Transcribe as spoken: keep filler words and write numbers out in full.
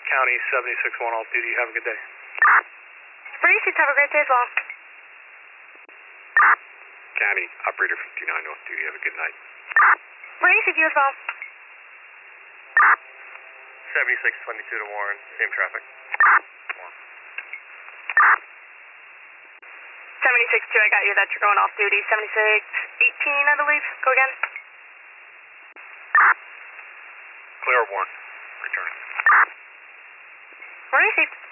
County seventy-six one off duty. Have a good day. Received. Have a great day as well. County Operator fifty-nine off duty. Have a good night. Received. You as well. seventy-six twenty-two to Warren. Same traffic. seventy-six two, I got you that you're going off duty. seventy-six eighteen, I believe. Go again. Clear Warren. Return. Received.